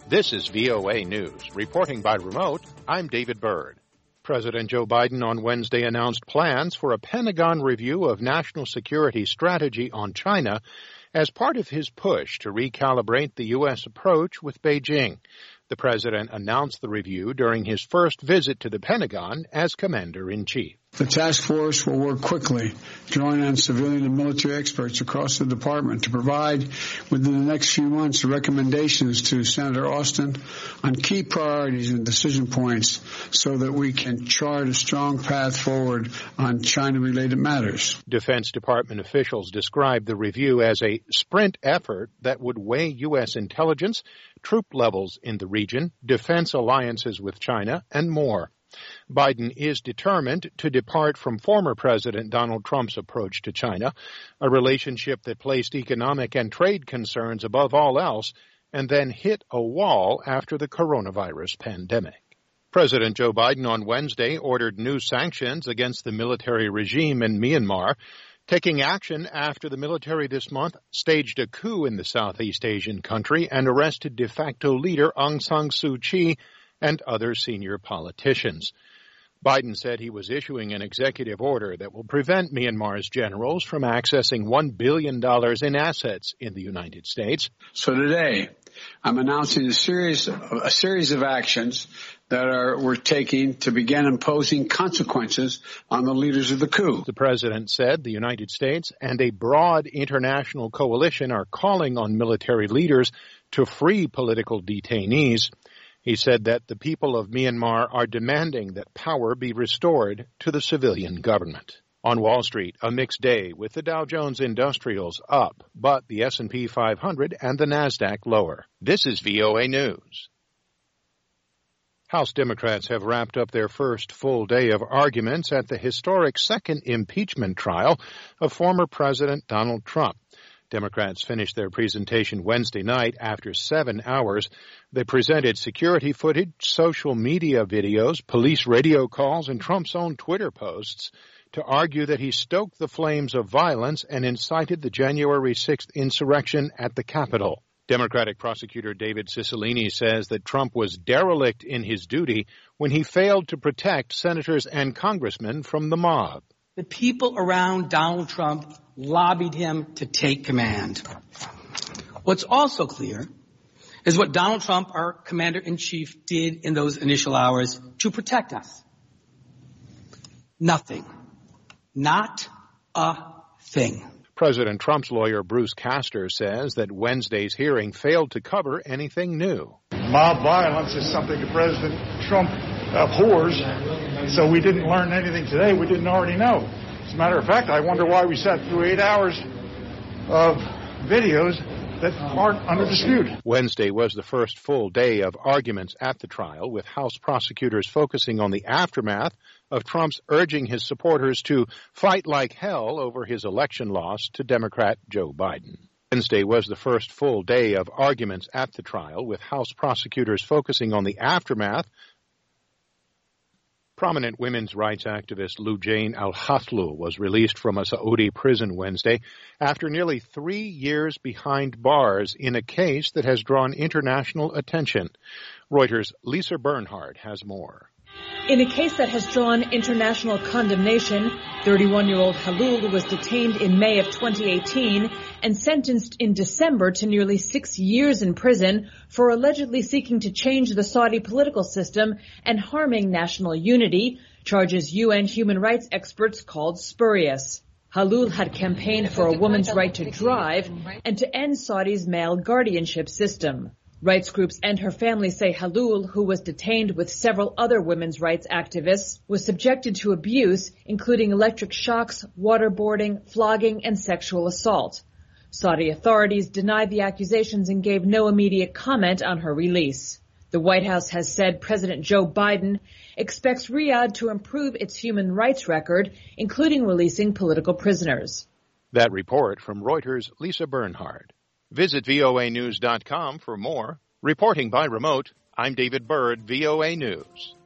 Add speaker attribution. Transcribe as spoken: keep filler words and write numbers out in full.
Speaker 1: This is V O A News. Reporting by remote, I'm David Byrd. President Joe Biden on Wednesday announced plans for a Pentagon review of national security strategy on China as part of his push to recalibrate the U S approach with Beijing. The president announced the review during his first visit to the Pentagon as commander-in-chief.
Speaker 2: The task force will work quickly, drawing on civilian and military experts across the department to provide within the next few months recommendations to Senator Austin on key priorities and decision points so that we can chart a strong path forward on China-related matters.
Speaker 1: Defense Department officials described the review as a sprint effort that would weigh U S intelligence, troop levels in the region, defense alliances with China, and more. Biden is determined to depart from former President Donald Trump's approach to China, a relationship that placed economic and trade concerns above all else and then hit a wall after the coronavirus pandemic. President Joe Biden on Wednesday ordered new sanctions against the military regime in Myanmar, taking action after the military this month staged a coup in the Southeast Asian country and arrested de facto leader Aung San Suu Kyi and other senior politicians. Biden said he was issuing an executive order that will prevent Myanmar's generals from accessing one billion dollars in assets in the United States.
Speaker 2: So today, I'm announcing a series of, a series of actions that are we're taking to begin imposing consequences on the leaders of the coup.
Speaker 1: The president said the United States and a broad international coalition are calling on military leaders to free political detainees. He said that the people of Myanmar are demanding that power be restored to the civilian government. On Wall Street, a mixed day with the Dow Jones Industrials up, but the S and P five hundred and the NASDAQ lower. This is V O A News. House Democrats have wrapped up their first full day of arguments at the historic second impeachment trial of former President Donald Trump. Democrats finished their presentation Wednesday night after seven hours. They presented security footage, social media videos, police radio calls, and Trump's own Twitter posts to argue that he stoked the flames of violence and incited the January sixth insurrection at the Capitol. Democratic prosecutor David Cicilline says that Trump was derelict in his duty when he failed to protect senators and congressmen from the mob.
Speaker 3: The people around Donald Trump lobbied him to take command. What's also clear is what Donald Trump, our commander-in-chief, did in those initial hours to protect us. Nothing. Not a thing.
Speaker 1: President Trump's lawyer Bruce Castor says that Wednesday's hearing failed to cover anything new.
Speaker 4: Mob violence is something that President Trump abhors, so we didn't learn anything today we didn't already know. As a matter of fact, I wonder why we sat through eight hours of videos that aren't under dispute.
Speaker 1: Wednesday was the first full day of arguments at the trial, with House prosecutors focusing on the aftermath of Trump's urging his supporters to fight like hell over his election loss to Democrat Joe Biden. Wednesday was the first full day of arguments at the trial, with House prosecutors focusing on the aftermath. Prominent women's rights activist Loujain Alhathloul was released from a Saudi prison Wednesday after nearly three years behind bars in a case that has drawn international attention. Reuters' Lisa Bernhard has more.
Speaker 5: In a case that has drawn international condemnation, thirty-one-year-old Haloul was detained in May of twenty eighteen and sentenced in December to nearly six years in prison for allegedly seeking to change the Saudi political system and harming national unity, charges U N human rights experts called spurious. Haloul had campaigned for a woman's right to drive and to end Saudi's male guardianship system. Rights groups and her family say Haloul, who was detained with several other women's rights activists, was subjected to abuse, including electric shocks, waterboarding, flogging, and sexual assault. Saudi authorities denied the accusations and gave no immediate comment on her release. The White House has said President Joe Biden expects Riyadh to improve its human rights record, including releasing political prisoners.
Speaker 1: That report from Reuters' Lisa Bernhard. Visit V O A news dot com for more. Reporting by remote, I'm David Byrd, V O A News.